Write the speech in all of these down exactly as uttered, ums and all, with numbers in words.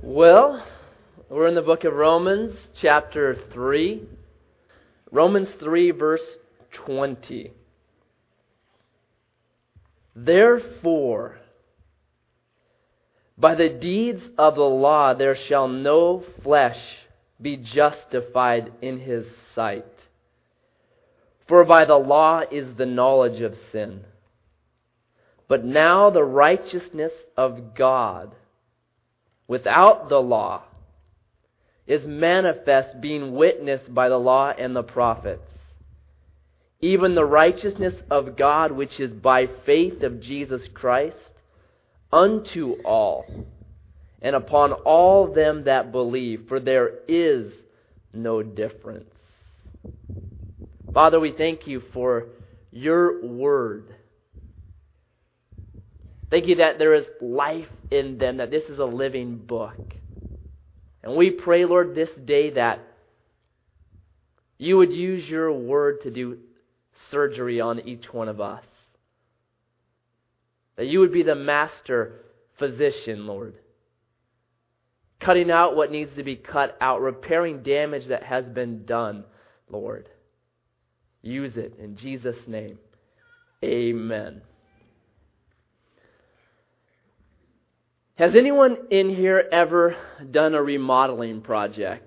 Well, we're in the book of Romans, chapter three. Romans three, verse twenty. Therefore, by the deeds of the law there shall no flesh be justified in his sight. For by the law is the knowledge of sin. But now the righteousness of God without the law is manifest, being witnessed by the law and the prophets, even the righteousness of God which is by faith of Jesus Christ unto all, and upon all them that believe, for there is no difference. Father, we thank you for your word. Thank you that there is life in them, that this is a living book. And we pray, Lord, this day that you would use your word to do surgery on each one of us. That you would be the master physician, Lord. Cutting out what needs to be cut out, repairing damage that has been done, Lord. Use it in Jesus' name. Amen. Has anyone in here ever done a remodeling project?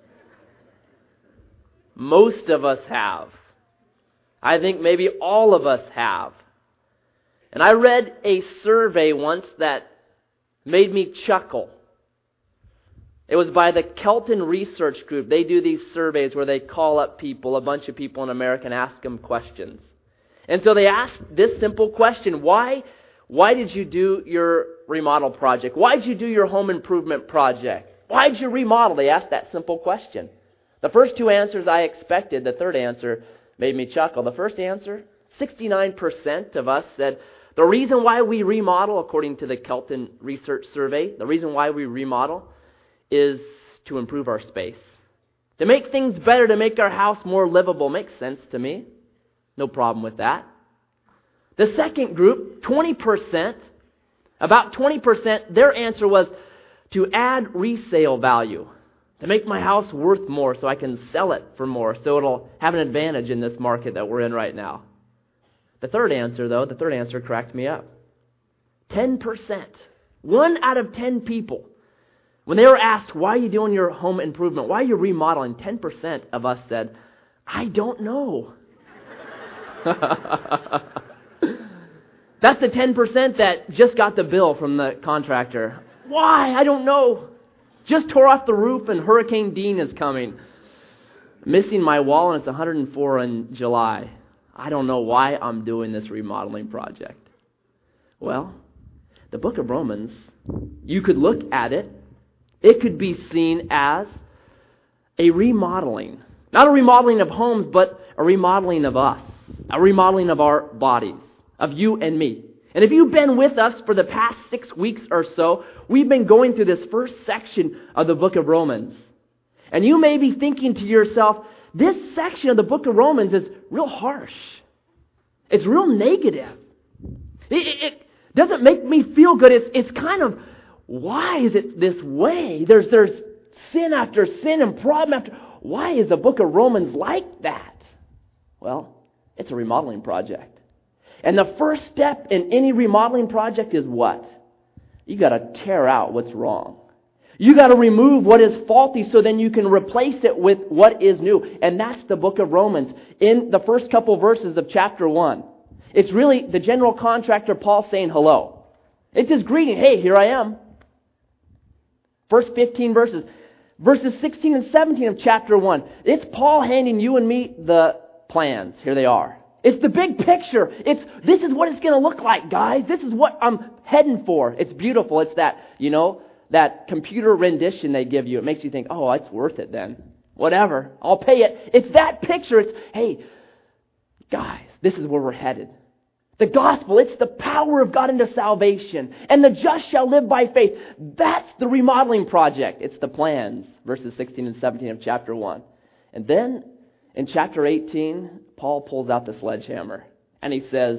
Most of us have. I think maybe all of us have. And I read a survey once that made me chuckle. It was by the Kelton Research Group. They do these surveys where they call up people, a bunch of people in America, and ask them questions. And so they asked this simple question: Why, why did you do your remodel project? Why did you do your home improvement project? Why did you remodel? They asked that simple question. The first two answers I expected. The third answer made me chuckle. The first answer, sixty-nine percent of us said, the reason why we remodel, according to the Kelton Research Survey, the reason why we remodel is to improve our space. To make things better, to make our house more livable. Makes sense to me. No problem with that. The second group, twenty percent, about twenty percent, their answer was to add resale value. To make my house worth more so I can sell it for more, so it'll have an advantage in this market that we're in right now. The third answer, though, the third answer cracked me up. ten percent. One out of ten people, when they were asked, why are you doing your home improvement? Why are you remodeling? ten percent of us said, I don't know. That's the ten percent that just got the bill from the contractor. Why? I don't know. Just tore off the roof and Hurricane Dean is coming. Missing my wall and it's one hundred four in July. I don't know why I'm doing this remodeling project. Well, the book of Romans, you could look at it. It could be seen as a remodeling. Not a remodeling of homes, but a remodeling of us. A remodeling of our bodies. Of you and me. And if you've been with us for the past six weeks or so, we've been going through this first section of the book of Romans. And you may be thinking to yourself, this section of the book of Romans is real harsh. It's real negative. It, it, it doesn't make me feel good. It's, it's kind of, why is it this way? There's, there's sin after sin and problem after... Why is the book of Romans like that? Well, it's a remodeling project. And the first step in any remodeling project is what? You got to tear out what's wrong. You got to remove what is faulty so then you can replace it with what is new. And that's the book of Romans in the first couple verses of chapter one. It's really the general contractor, Paul, saying hello. It's his greeting. Hey, here I am. First fifteen verses. Verses sixteen and seventeen of chapter one. It's Paul handing you and me the plans. Here they are. It's the big picture. It's this is what it's going to look like, guys. This is what I'm heading for. It's beautiful. It's that, you know, that computer rendition they give you. It makes you think, oh, it's worth it then. Whatever. I'll pay it. It's that picture. It's, hey, guys, this is where we're headed. The gospel, it's the power of God into salvation. And the just shall live by faith. That's the remodeling project. It's the plans. Verses sixteen and seventeen of chapter one. And then in chapter eighteen, Paul pulls out the sledgehammer. And he says,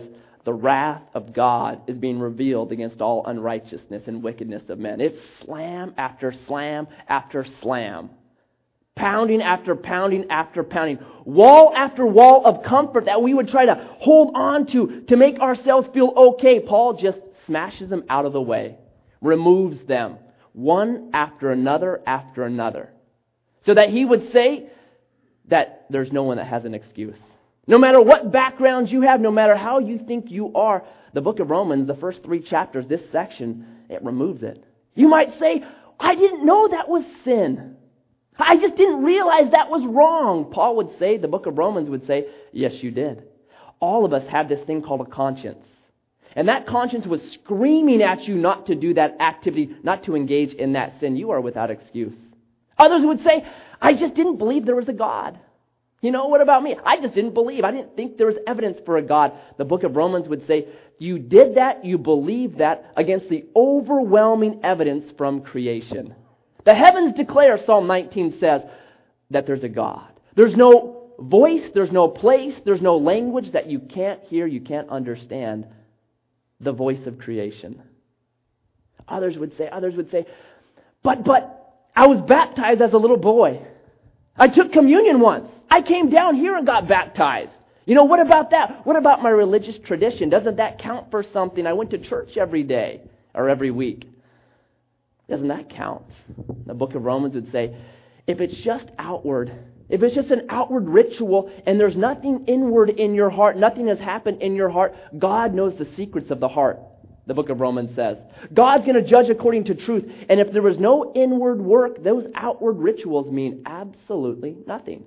the wrath of God is being revealed against all unrighteousness and wickedness of men. It's slam after slam after slam. Pounding after pounding after pounding. Wall after wall of comfort that we would try to hold on to to make ourselves feel okay. Paul just smashes them out of the way. Removes them. One after another after another. So that he would say that there's no one that has an excuse. No matter what background you have, no matter how you think you are, the book of Romans, the first three chapters, this section, it removes it. You might say, I didn't know that was sin. I just didn't realize that was wrong. Paul would say, the book of Romans would say, yes, you did. All of us have this thing called a conscience. And that conscience was screaming at you not to do that activity, not to engage in that sin. You are without excuse. Others would say, I just didn't believe there was a God. You know, what about me? I just didn't believe. I didn't think there was evidence for a God. The book of Romans would say, you did that, you believed that against the overwhelming evidence from creation. The heavens declare, Psalm nineteen says, that there's a God. There's no voice, there's no place, there's no language that you can't hear, you can't understand the voice of creation. Others would say, others would say, but, but, I was baptized as a little boy. I took communion once. I came down here and got baptized. You know, what about that? What about my religious tradition? Doesn't that count for something? I went to church every day or every week. Doesn't that count? The book of Romans would say, if it's just outward, if it's just an outward ritual and there's nothing inward in your heart, nothing has happened in your heart, God knows the secrets of the heart, the book of Romans says. God's going to judge according to truth. And if there was no inward work, those outward rituals mean absolutely nothing.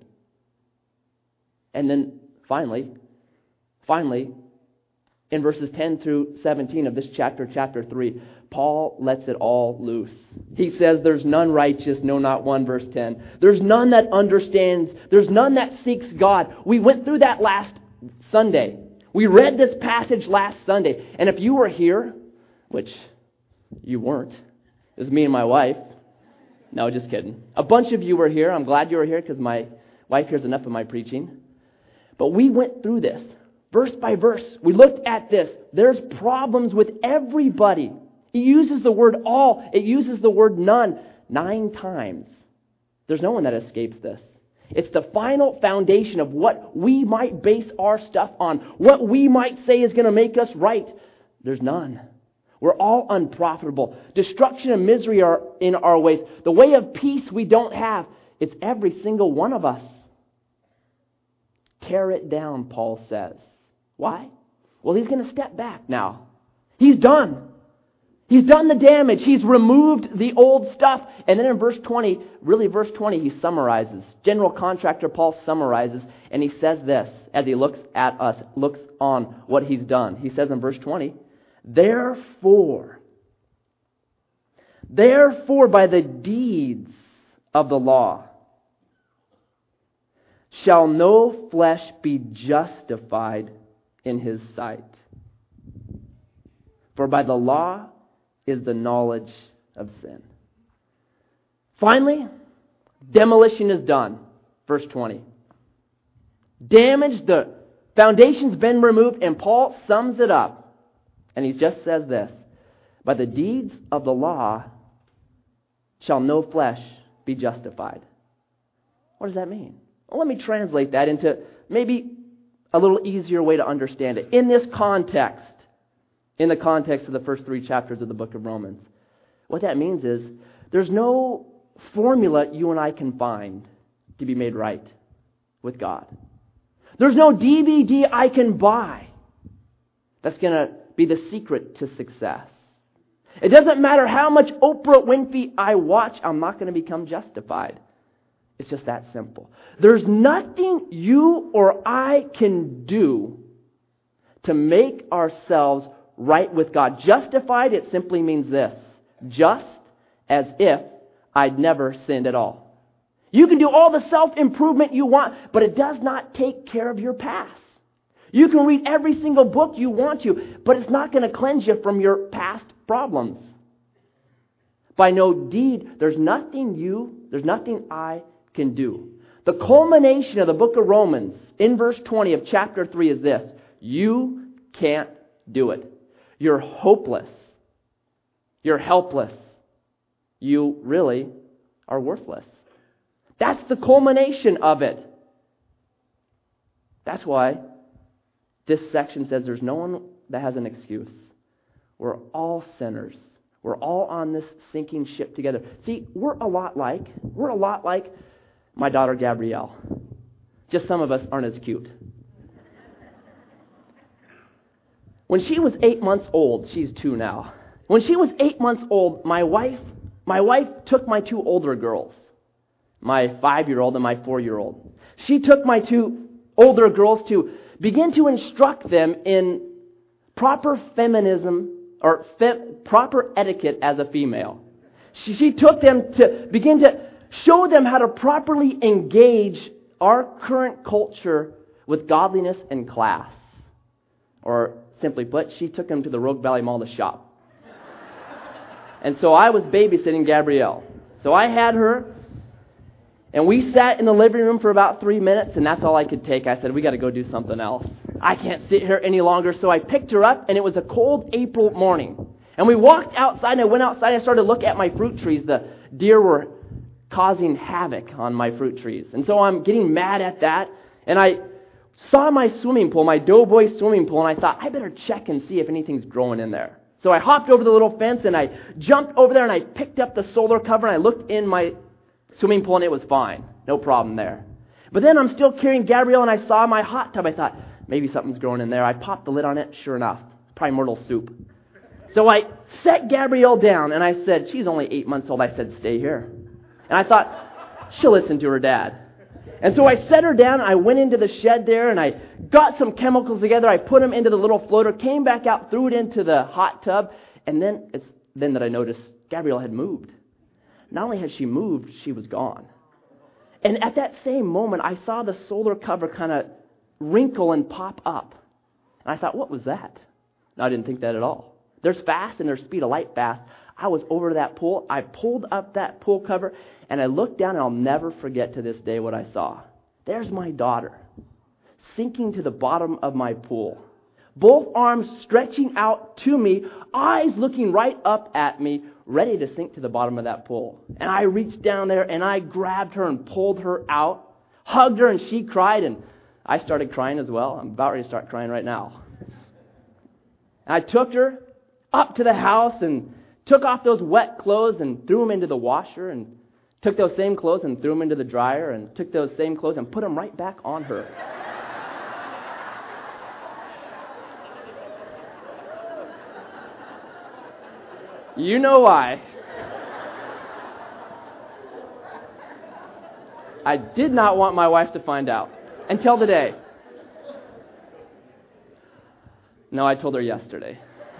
And then finally, finally, in verses ten through seventeen of this chapter, chapter three, Paul lets it all loose. He says, there's none righteous, no, not one, verse ten. There's none that understands. There's none that seeks God. We went through that last Sunday. We read this passage last Sunday. And if you were here, which you weren't, it was me and my wife. No, just kidding. A bunch of you were here. I'm glad you were here because my wife hears enough of my preaching. But we went through this, verse by verse. We looked at this. There's problems with everybody. It uses the word all. It uses the word none nine times. There's no one that escapes this. It's the final foundation of what we might base our stuff on, what we might say is going to make us right. There's none. We're all unprofitable. Destruction and misery are in our ways. The way of peace we don't have. It's every single one of us. Tear it down, Paul says. Why? Well, he's going to step back now. He's done. He's done the damage. He's removed the old stuff. And then in verse twenty, really verse twenty, he summarizes. General contractor Paul summarizes, and he says this as he looks at us, looks on what he's done. He says in verse twenty, Therefore, therefore by the deeds of the law, shall no flesh be justified in his sight. For by the law is the knowledge of sin. Finally, demolition is done. Verse twenty. Damage, the foundation's been removed, and Paul sums it up. And he just says this, by the deeds of the law shall no flesh be justified. What does that mean? Well, let me translate that into maybe a little easier way to understand it. In this context, in the context of the first three chapters of the book of Romans, what that means is there's no formula you and I can find to be made right with God. There's no D V D I can buy that's going to be the secret to success. It doesn't matter how much Oprah Winfrey I watch, I'm not going to become justified. It's just that simple. There's nothing you or I can do to make ourselves right with God. Justified, it simply means this. Just as if I'd never sinned at all. You can do all the self-improvement you want, but it does not take care of your past. You can read every single book you want to, but it's not going to cleanse you from your past problems. By no deed, there's nothing you, there's nothing I can do. The culmination of the book of Romans in verse twenty of chapter three is this. You can't do it. You're hopeless. You're helpless. You really are worthless. That's the culmination of it. That's why this section says there's no one that has an excuse. We're all sinners. We're all on this sinking ship together. See, we're a lot like, we're a lot like my daughter Gabrielle. Just some of us aren't as cute. When she was eight months old, she's two now. When she was eight months old, my wife, my wife took my two older girls, my five-year-old and my four-year-old. She took my two older girls to begin to instruct them in proper feminism or fe- proper etiquette as a female. She, she took them to begin to show them how to properly engage our current culture with godliness and class. Or simply put, she took them to the Rogue Valley Mall to shop. And so I was babysitting Gabrielle. So I had her, and we sat in the living room for about three minutes, and that's all I could take. I said, we got to go do something else. I can't sit here any longer. So I picked her up, and it was a cold April morning. And we walked outside, and I went outside, and I started to look at my fruit trees. The deer were causing havoc on my fruit trees. And so I'm getting mad at that, and I saw my swimming pool, my Doughboy swimming pool, and I thought, I better check and see if anything's growing in there. So I hopped over the little fence, and I jumped over there, and I picked up the solar cover, and I looked in my swimming pool, and it was fine. No problem there. But then I'm still carrying Gabrielle, and I saw my hot tub. I thought, maybe something's growing in there. I popped the lid on it. Sure enough, primordial soup. So I set Gabrielle down, and I said, she's only eight months old. I said, stay here. And I thought, she'll listen to her dad. And so I set her down, I went into the shed there, and I got some chemicals together. I put them into the little floater, came back out, threw it into the hot tub, and then it's then that I noticed Gabrielle had moved. Not only had she moved, she was gone. And at that same moment, I saw the solar cover kind of wrinkle and pop up. And I thought, what was that? No, I didn't think that at all. There's fast and there's speed of light fast. I was over to that pool. I pulled up that pool cover, and I looked down, and I'll never forget to this day what I saw. There's my daughter sinking to the bottom of my pool. Both arms stretching out to me, eyes looking right up at me, ready to sink to the bottom of that pool. And I reached down there, and I grabbed her and pulled her out, hugged her, and she cried, and I started crying as well. I'm about ready to start crying right now. And I took her up to the house and took off those wet clothes and threw them into the washer, and took those same clothes and threw them into the dryer, and took those same clothes and put them right back on her. You know why. I did not want my wife to find out until today. No, I told her yesterday.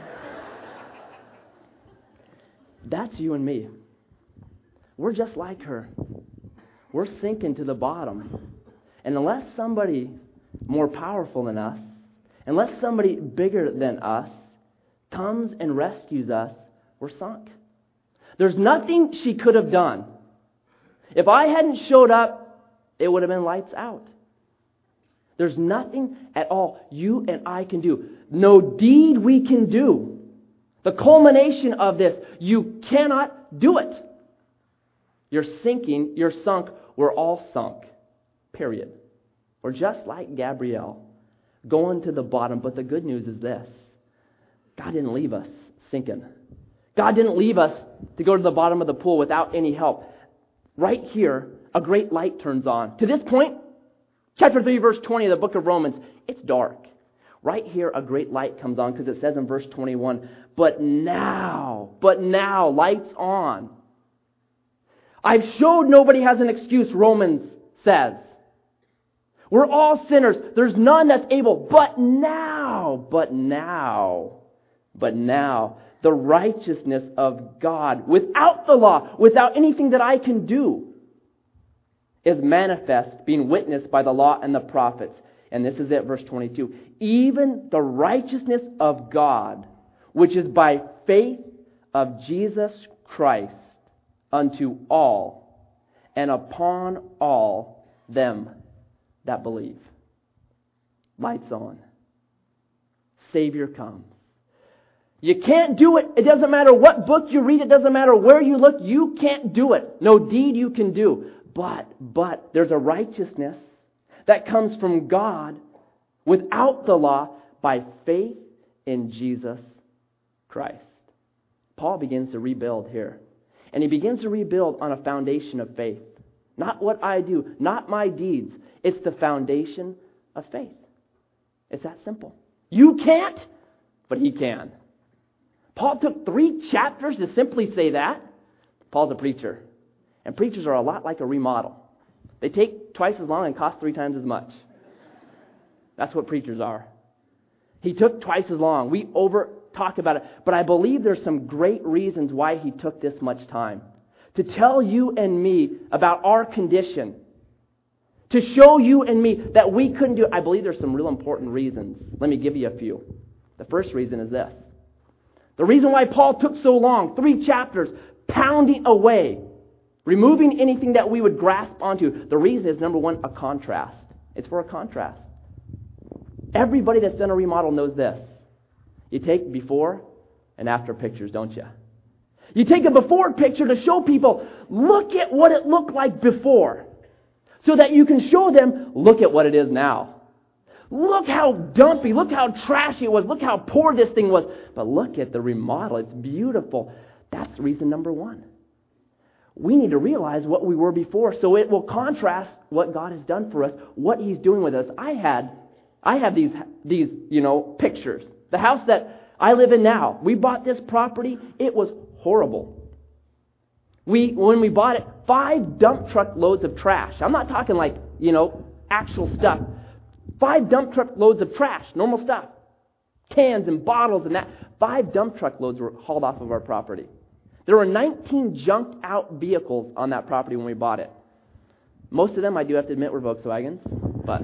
That's you and me. We're just like her. We're sinking to the bottom. And unless somebody more powerful than us, unless somebody bigger than us comes and rescues us, we're sunk. There's nothing she could have done. If I hadn't showed up, it would have been lights out. There's nothing at all you and I can do. No deed we can do. The culmination of this, you cannot do it. You're sinking, you're sunk, we're all sunk. Period. We're just like Gabrielle, going to the bottom. But the good news is this. God didn't leave us sinking. God didn't leave us to go to the bottom of the pool without any help. Right here, a great light turns on. To this point, chapter three, verse twenty of the book of Romans, it's dark. Right here, a great light comes on, because it says in verse twenty-one, but now, but now, lights on. I've showed nobody has an excuse, Romans says. We're all sinners. There's none that's able. But now, but now, but now, the righteousness of God, without the law, without anything that I can do, is manifest, being witnessed by the law and the prophets. And this is it, verse twenty-two. Even the righteousness of God, which is by faith of Jesus Christ, unto all, and upon all them that believe. Lights on. Savior comes. You can't do it. It doesn't matter what book you read. It doesn't matter where you look. You can't do it. No deed you can do. But, but, there's a righteousness that comes from God without the law by faith in Jesus Christ. Paul begins to rebuild here. And he begins to rebuild on a foundation of faith. Not what I do, not my deeds. It's the foundation of faith. It's that simple. You can't, but he can. Paul took three chapters to simply say that. Paul's a preacher. And preachers are a lot like a remodel. They take twice as long and cost three times as much. That's what preachers are. He took twice as long. We over talk about it. But I believe there's some great reasons why he took this much time. To tell you and me about our condition. To show you and me that we couldn't do it. I believe there's some real important reasons. Let me give you a few. The first reason is this. The reason why Paul took so long, three chapters, pounding away, removing anything that we would grasp onto. The reason is, number one, a contrast. It's for a contrast. Everybody that's done a remodel knows this. You take before and after pictures, don't you? You take a before picture to show people, look at what it looked like before. So that you can show them, look at what it is now. Look how dumpy, look how trashy it was, look how poor this thing was. But look at the remodel, it's beautiful. That's reason number one. We need to realize what we were before so it will contrast what God has done for us, what He's doing with us. I had, I have these, these, you know, pictures. The house that I live in now, we bought this property, it was horrible. We, when we bought it, five dump truck loads of trash. I'm not talking like, you know, actual stuff. Five dump truck loads of trash, normal stuff. Cans and bottles and that. Five dump truck loads were hauled off of our property. There were nineteen junked out vehicles on that property when we bought it. Most of them, I do have to admit, were Volkswagens. But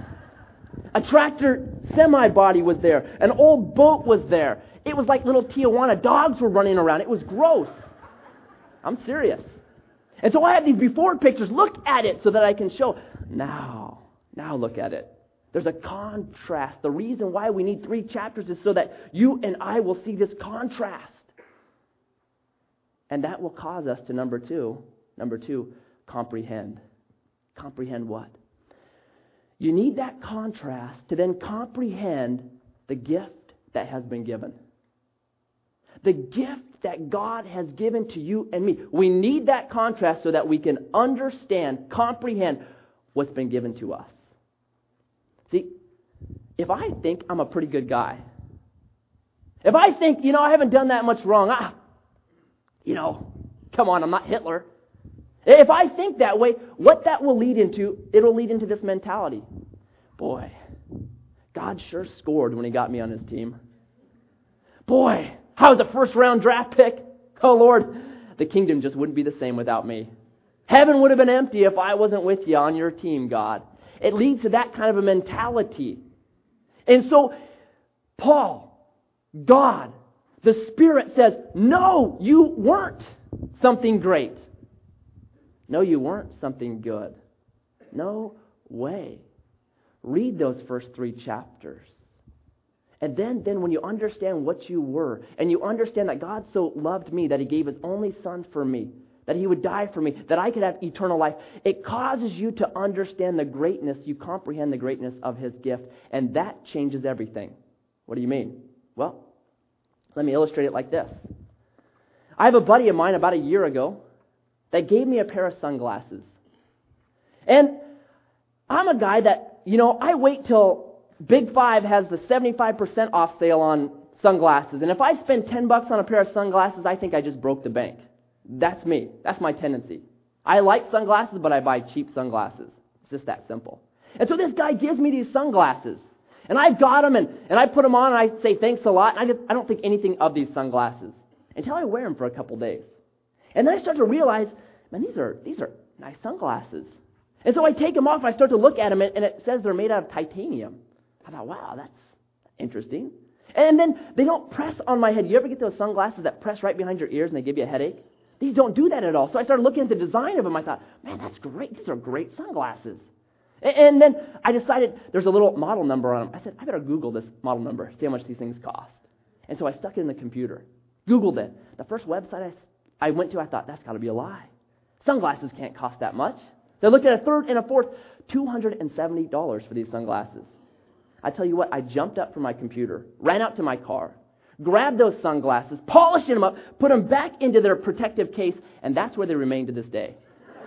a tractor semi-body was there. An old boat was there. It was like little Tijuana. Dogs were running around. It was gross. I'm serious. And so I have these before pictures. Look at it so that I can show. Now, now look at it. There's a contrast. The reason why we need three chapters is so that you and I will see this contrast. And that will cause us to, number two, number two, comprehend. Comprehend what? You need that contrast to then comprehend the gift that has been given. The gift that God has given to you and me. We need that contrast so that we can understand, comprehend what's been given to us. See, if I think I'm a pretty good guy, if I think, you know, I haven't done that much wrong, ah, you know, come on, I'm not Hitler. If I think that way, what that will lead into, it'll lead into this mentality. Boy, God sure scored when He got me on His team. Boy, I was a first round draft pick. Oh Lord, the kingdom just wouldn't be the same without me. Heaven would have been empty if I wasn't with you on your team, God. It leads to that kind of a mentality. And so, Paul, God, the Spirit says, no, you weren't something great. No, you weren't something good. No way. Read those first three chapters. And then, then when you understand what you were, and you understand that God so loved me that He gave His only Son for me, that He would die for me, that I could have eternal life, it causes you to understand the greatness, you comprehend the greatness of His gift, and that changes everything. What do you mean? Well, let me illustrate it like this. I have a buddy of mine about a year ago that gave me a pair of sunglasses. And I'm a guy that, you know, I wait till Big Five has the seventy-five percent off sale on sunglasses. And if I spend ten bucks on a pair of sunglasses, I think I just broke the bank. That's me. That's my tendency. I like sunglasses, but I buy cheap sunglasses. It's just that simple. And so this guy gives me these sunglasses. And I've got them, and, and I put them on, and I say thanks a lot. And I, just, I don't think anything of these sunglasses until I wear them for a couple days. And then I start to realize, man, these are these are nice sunglasses. And so I take them off, and I start to look at them, and it says they're made out of titanium. I thought, wow, that's interesting. And then they don't press on my head. You ever get those sunglasses that press right behind your ears and they give you a headache? These don't do that at all. So I started looking at the design of them. I thought, man, that's great. These are great sunglasses. And then I decided there's a little model number on them. I said, I better Google this model number, see how much these things cost. And so I stuck it in the computer, Googled it. The first website I, I went to, I thought, that's got to be a lie. Sunglasses can't cost that much. So I looked at a third and a fourth, two hundred seventy dollars for these sunglasses. I tell you what, I jumped up from my computer, ran out to my car, grabbed those sunglasses, polished them up, put them back into their protective case, and that's where they remain to this day.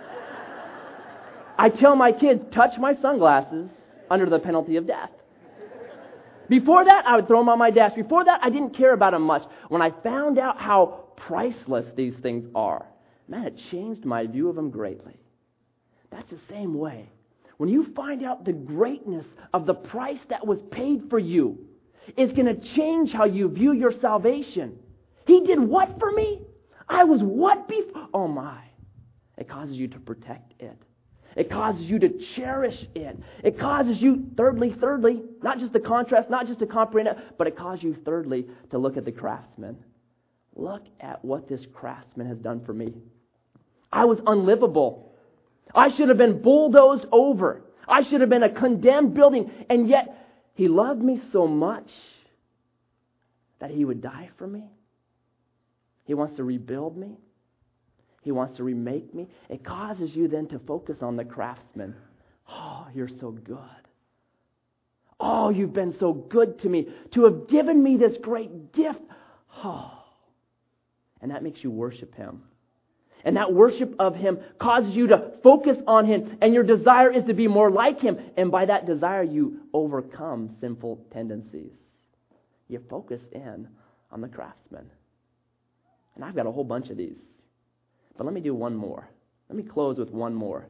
I tell my kids, touch my sunglasses under the penalty of death. Before that, I would throw them on my desk. Before that, I didn't care about them much. When I found out how priceless these things are, man, it changed my view of them greatly. That's the same way. When you find out the greatness of the price that was paid for you, it's going to change how you view your salvation. He did what for me? I was what before? Oh my. It causes you to protect it. It causes you to cherish it. It causes you, thirdly, thirdly, not just the contrast, not just to comprehend it, but it causes you, thirdly, to look at the craftsman. Look at what this craftsman has done for me. I was unlivable. I should have been bulldozed over. I should have been a condemned building. And yet, He loved me so much that He would die for me. He wants to rebuild me. He wants to remake me. It causes you then to focus on the craftsman. Oh, you're so good. Oh, you've been so good to me. To have given me this great gift. Oh. And that makes you worship Him. And that worship of Him causes you to focus on Him. And your desire is to be more like Him. And by that desire, you overcome sinful tendencies. You focus in on the craftsman. And I've got a whole bunch of these. But let me do one more. Let me close with one more.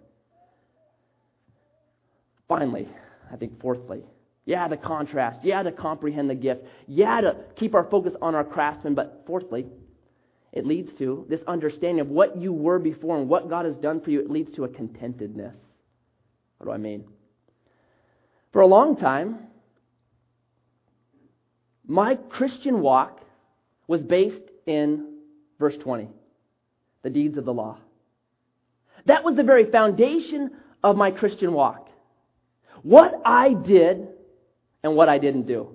Finally, I think fourthly, yeah, the contrast. Yeah, to comprehend the gift. Yeah, to keep our focus on our craftsman. But fourthly, it leads to this understanding of what you were before and what God has done for you. It leads to a contentedness. What do I mean? For a long time, my Christian walk was based in verse twenty, the deeds of the law. That was the very foundation of my Christian walk. What I did and what I didn't do.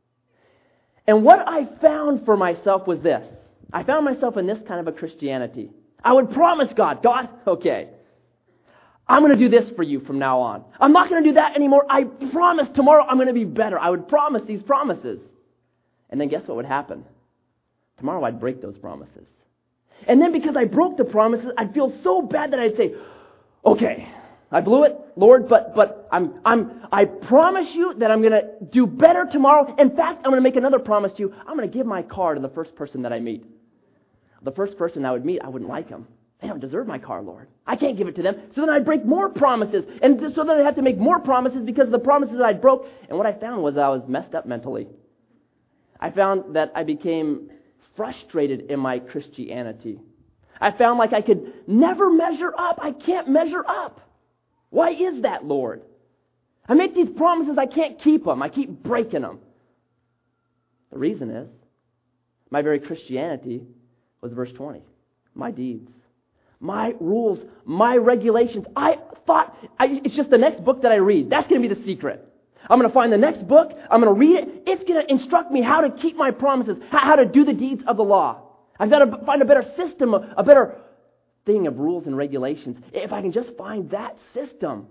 And what I found for myself was this. I found myself in this kind of a Christianity. I would promise God, God, okay, I'm going to do this for you from now on. I'm not going to do that anymore. I promise tomorrow I'm going to be better. I would promise these promises. And then guess what would happen? Tomorrow I'd break those promises. And then because I broke the promises, I'd feel so bad that I'd say, okay, I blew it, Lord, but but I'm I'm I promise you that I'm going to do better tomorrow. In fact, I'm going to make another promise to you. I'm going to give my car to the first person that I meet. The first person I would meet, I wouldn't like them. They don't deserve my car, Lord. I can't give it to them. So then I'd break more promises. And so then I'd have to make more promises because of the promises that I broke. And what I found was I was messed up mentally. I found that I became frustrated in my Christianity. I found like I could never measure up. I can't measure up. Why is that, Lord? I make these promises, I can't keep them. I keep breaking them. The reason is, my very Christianity was verse twenty. My deeds. My rules. My regulations. I thought, I, it's just the next book that I read. That's going to be the secret. I'm going to find the next book. I'm going to read it. It's going to instruct me how to keep my promises, how to do the deeds of the law. I've got to find a better system, a better thing of rules and regulations. If I can just find that system,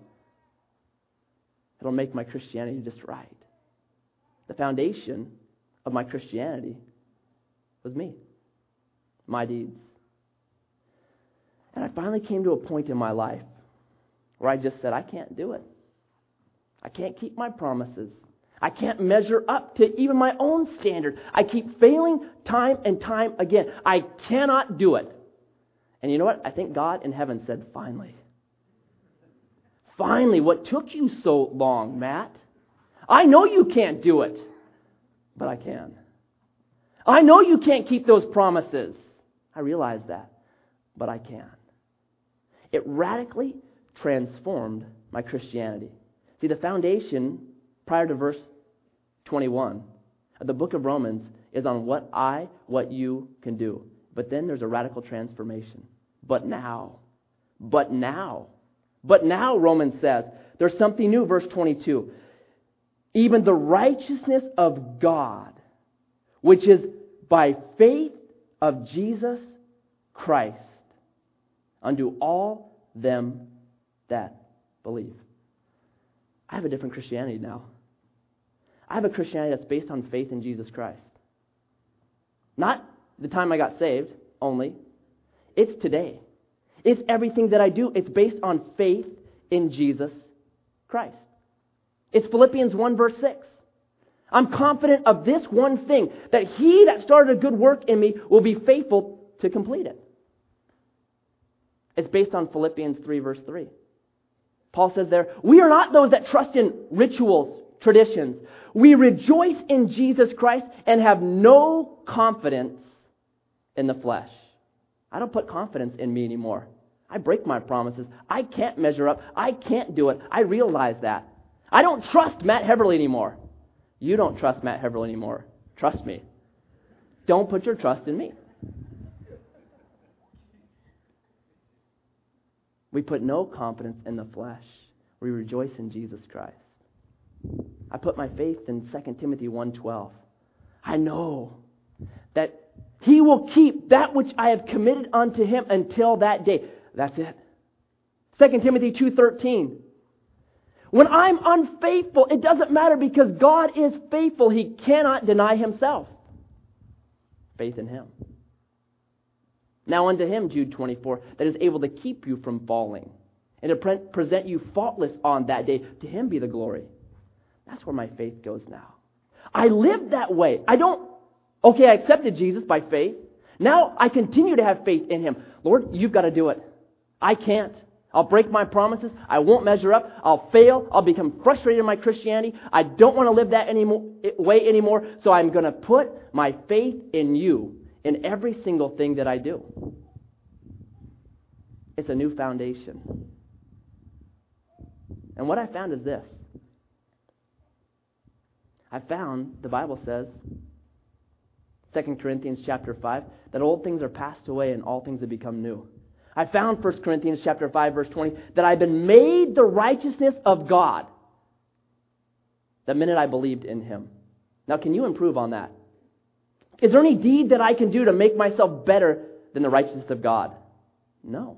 it'll make my Christianity just right. The foundation of my Christianity was me, my deeds. And I finally came to a point in my life where I just said, I can't do it. I can't keep my promises. I can't measure up to even my own standard. I keep failing time and time again. I cannot do it. And you know what? I think God in heaven said, finally. Finally, what took you so long, Matt? I know you can't do it, but I can. I know you can't keep those promises. I realize that, but I can. It radically transformed my Christianity. See, the foundation prior to verse twenty-one of the book of Romans is on what I, what you can do. But then there's a radical transformation. But now, but now, but now, Romans says, there's something new, verse twenty-two. Even the righteousness of God, which is by faith of Jesus Christ, unto all them that believe. I have a different Christianity now. I have a Christianity that's based on faith in Jesus Christ. Not the time I got saved only. It's today. It's everything that I do. It's based on faith in Jesus Christ. It's Philippians one verse six. I'm confident of this one thing, that he that started a good work in me will be faithful to complete it. It's based on Philippians three verse three. Paul says there, we are not those that trust in rituals, traditions. We rejoice in Jesus Christ and have no confidence in the flesh. I don't put confidence in me anymore. I break my promises. I can't measure up. I can't do it. I realize that. I don't trust Matt Heverly anymore. You don't trust Matt Heverly anymore. Trust me. Don't put your trust in me. We put no confidence in the flesh. We rejoice in Jesus Christ. I put my faith in Second Timothy one twelve. I know that he will keep that which I have committed unto him until that day. That's it. Second Timothy two thirteen. When I'm unfaithful, it doesn't matter because God is faithful. He cannot deny himself. Faith in him. Now unto him, Jude twenty-four, that is able to keep you from falling and to pre- present you faultless on that day. To him be the glory. That's where my faith goes now. I live that way. I don't, okay, I accepted Jesus by faith. Now I continue to have faith in him. Lord, you've got to do it. I can't. I'll break my promises. I won't measure up. I'll fail. I'll become frustrated in my Christianity. I don't want to live that anymore, way anymore. So I'm going to put my faith in you in every single thing that I do. It's a new foundation. And what I found is this. I found, the Bible says, Second Corinthians chapter five, that old things are passed away and all things have become new. I found First Corinthians chapter five, verse twenty, that I've been made the righteousness of God the minute I believed in him. Now, can you improve on that? Is there any deed that I can do to make myself better than the righteousness of God? No.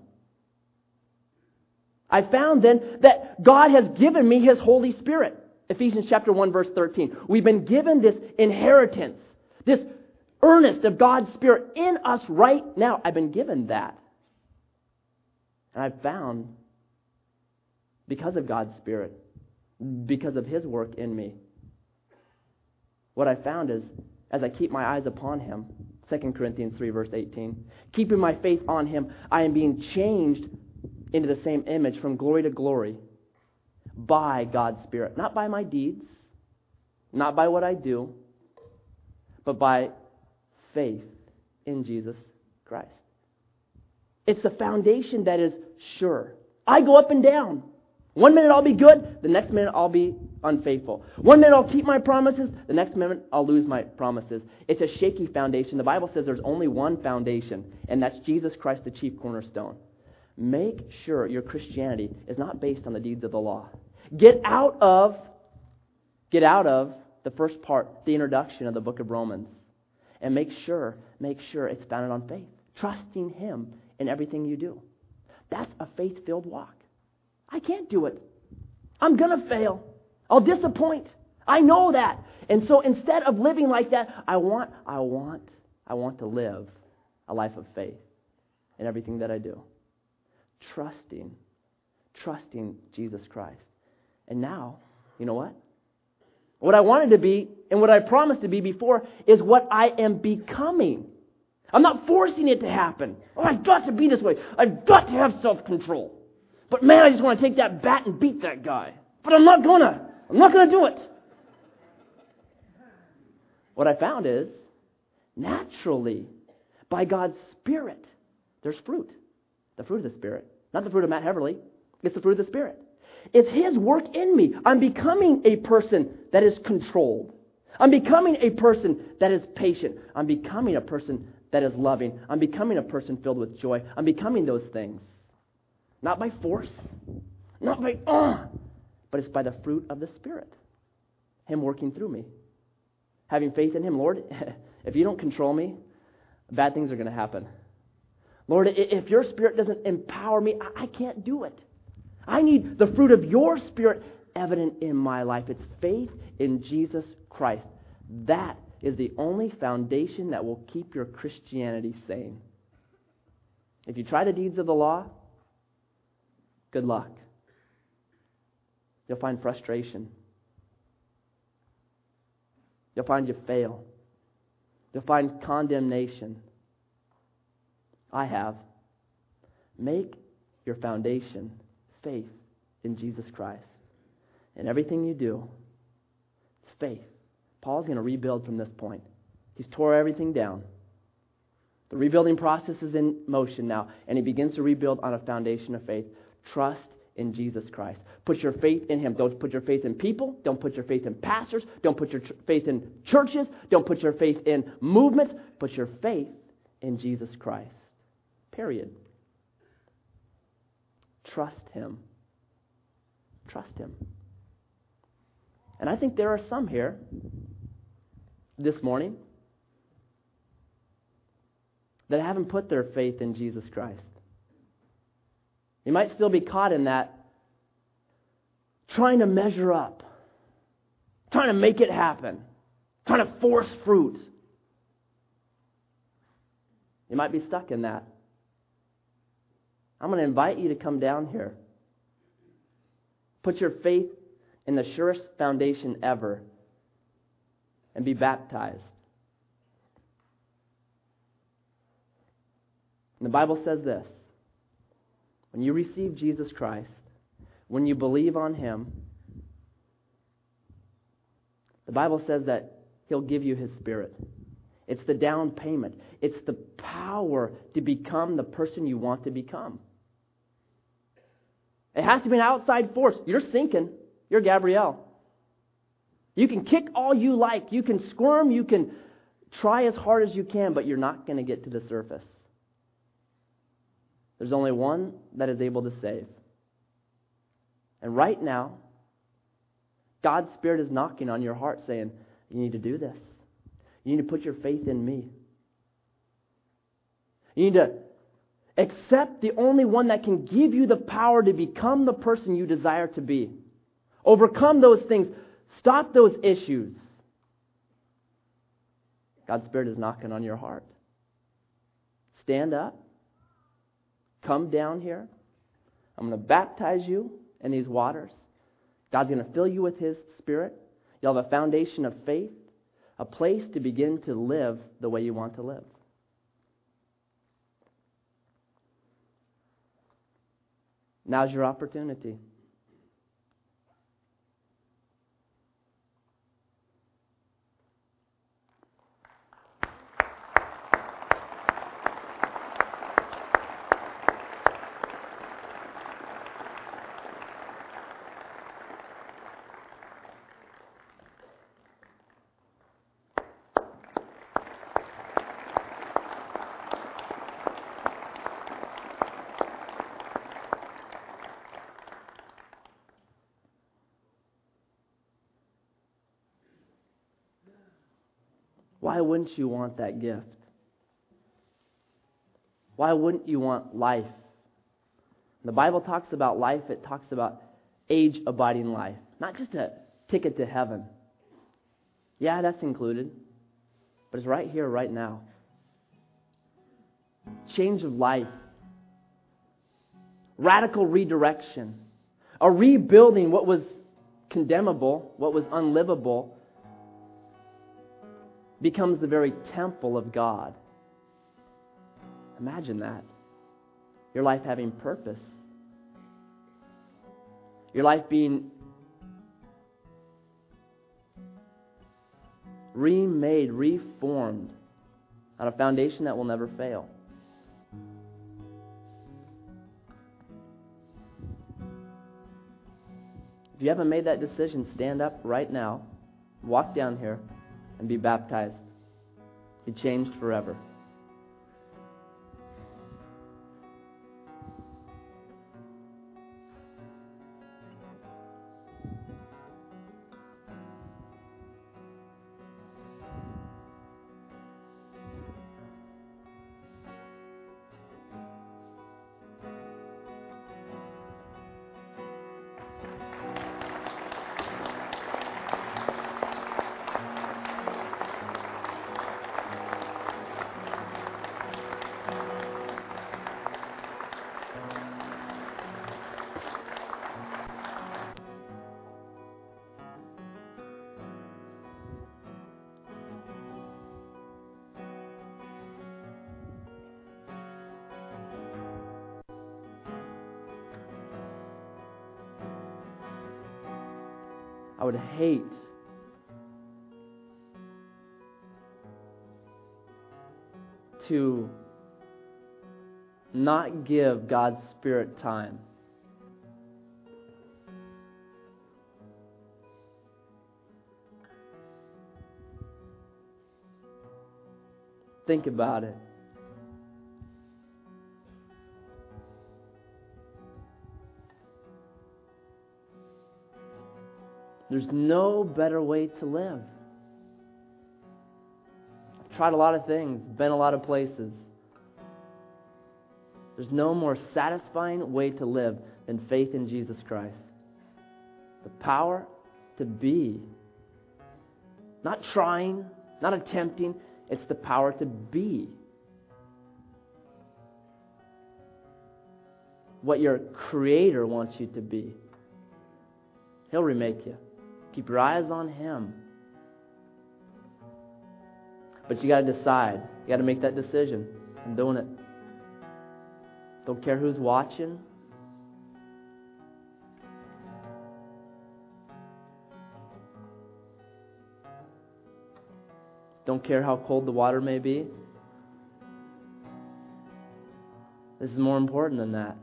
I found then that God has given me his Holy Spirit. Ephesians chapter one, verse thirteen. We've been given this inheritance, this earnest of God's Spirit in us right now. I've been given that. And I've found, because of God's Spirit, because of his work in me, what I found is, as I keep my eyes upon him, Second Corinthians three, verse eighteen, keeping my faith on him, I am being changed into the same image from glory to glory by God's Spirit. Not by my deeds, not by what I do, but by faith in Jesus Christ. It's the foundation that is sure. I go up and down. One minute I'll be good, the next minute I'll be unfaithful. One minute I'll keep my promises, the next minute I'll lose my promises. It's a shaky foundation. The Bible says there's only one foundation, and that's Jesus Christ, the chief cornerstone. Make sure your Christianity is not based on the deeds of the law. Get out of, get out of the first part, the introduction of the book of Romans, and make sure, make sure it's founded on faith, trusting him in everything you do. That's a faith-filled walk. I can't do it. I'm going to fail. I'll disappoint. I know that. And so instead of living like that, I want, I want, I want to live a life of faith in everything that I do. Trusting, trusting Jesus Christ. And now, you know what? What I wanted to be and what I promised to be before is what I am becoming. I'm not forcing it to happen. Oh, I've got to be this way. I've got to have self-control. But man, I just want to take that bat and beat that guy. But I'm not gonna. I'm not gonna do it. What I found is, naturally, by God's Spirit, there's fruit. The fruit of the Spirit. Not the fruit of Matt Heverly. It's the fruit of the Spirit. It's his work in me. I'm becoming a person that is controlled. I'm becoming a person that is patient. I'm becoming a person that is loving. I'm becoming a person filled with joy. I'm becoming those things. Not by force. Not by, uh, but it's by the fruit of the Spirit. Him working through me. Having faith in him. Lord, if you don't control me, bad things are going to happen. Lord, if your Spirit doesn't empower me, I can't do it. I need the fruit of your Spirit evident in my life. It's faith in Jesus Christ. That is the only foundation that will keep your Christianity sane. If you try the deeds of the law, good luck. You'll find frustration. You'll find you fail. You'll find condemnation. I have. Make your foundation faith in Jesus Christ. And everything you do, it's faith. Paul's going to rebuild from this point. He's tore everything down. The rebuilding process is in motion now, and he begins to rebuild on a foundation of faith. Trust in Jesus Christ. Put your faith in Him. Don't put your faith in people. Don't put your faith in pastors. Don't put your tr- faith in churches. Don't put your faith in movements. Put your faith in Jesus Christ. Period. Trust Him. Trust Him. And I think there are some here this morning that haven't put their faith in Jesus Christ. You might still be caught in that, trying to measure up, trying to make it happen, trying to force fruit. You might be stuck in that. I'm going to invite you to come down here. Put your faith in the surest foundation ever and be baptized. And the Bible says this: when you receive Jesus Christ, when you believe on Him, the Bible says that He'll give you His Spirit. It's the down payment. It's the power to become the person you want to become. It has to be an outside force. You're sinking. You're Gabrielle. You can kick all you like. You can squirm. You can try as hard as you can, but you're not going to get to the surface. There's only one that is able to save. And right now, God's Spirit is knocking on your heart saying, you need to do this. You need to put your faith in me. You need to accept the only one that can give you the power to become the person you desire to be. Overcome those things. Stop those issues. God's Spirit is knocking on your heart. Stand up. Come down here. I'm going to baptize you in these waters. God's going to fill you with His Spirit. You'll have a foundation of faith, a place to begin to live the way you want to live. Now's your opportunity. Why wouldn't you want that gift? Why wouldn't you want life? The Bible talks about life. It talks about age-abiding life. Not just a ticket to heaven. Yeah, that's included. But it's right here, right now. Change of life. Radical redirection. A rebuilding what was condemnable, what was unlivable, becomes the very temple of God. Imagine that. Your life having purpose. Your life being remade, reformed on a foundation that will never fail. If you haven't made that decision, stand up right now, walk down here, and be baptized. Be changed forever. I would hate to not give God's Spirit time. Think about it. There's no better way to live. I've tried a lot of things, been a lot of places. There's no more satisfying way to live than faith in Jesus Christ. The power to be. Not trying, not attempting. It's the power to be what your Creator wants you to be. He'll remake you. Keep your eyes on Him. But you got to decide. You got to make that decision. I'm doing it. Don't care who's watching. Don't care how cold the water may be. This is more important than that.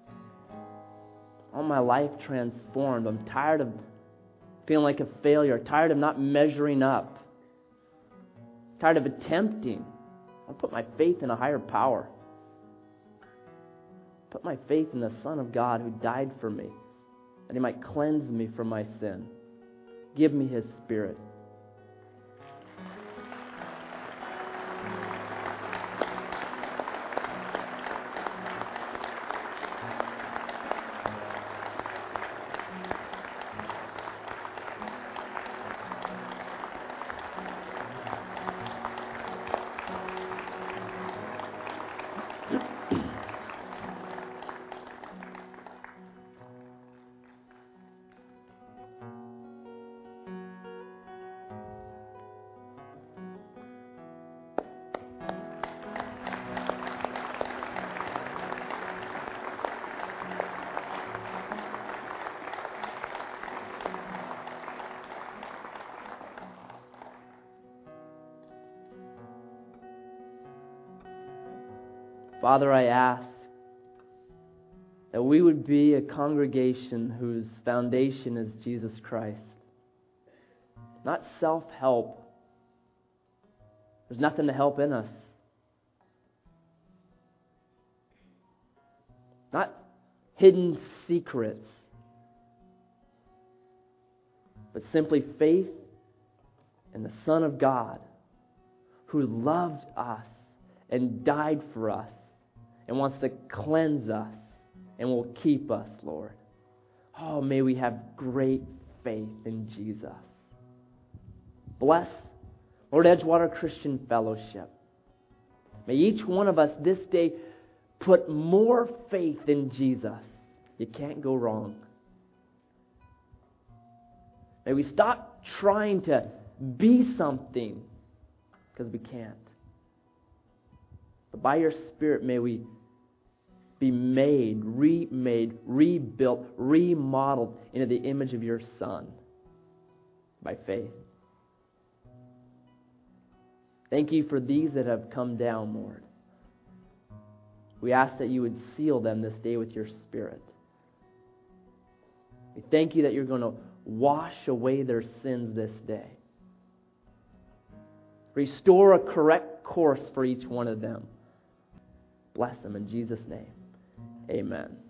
I want my life transformed. I'm tired of feeling like a failure. Tired of not measuring up. Tired of attempting. I put my faith in a higher power. Put my faith in the Son of God who died for me, that He might cleanse me from my sin. Give me His Spirit. Father, I ask that we would be a congregation whose foundation is Jesus Christ. Not self-help. There's nothing to help in us. Not hidden secrets. But simply faith in the Son of God who loved us and died for us and wants to cleanse us and will keep us, Lord. Oh, may we have great faith in Jesus. Bless Lord Edgewater Christian Fellowship. May each one of us this day put more faith in Jesus. You can't go wrong. May we stop trying to be something because we can't. But by your Spirit, may we be made, remade, rebuilt, remodeled into the image of your Son by faith. Thank you for these that have come down, Lord. We ask that you would seal them this day with your Spirit. We thank you that you're going to wash away their sins this day. Restore a correct course for each one of them. Bless them in Jesus' name. Amen.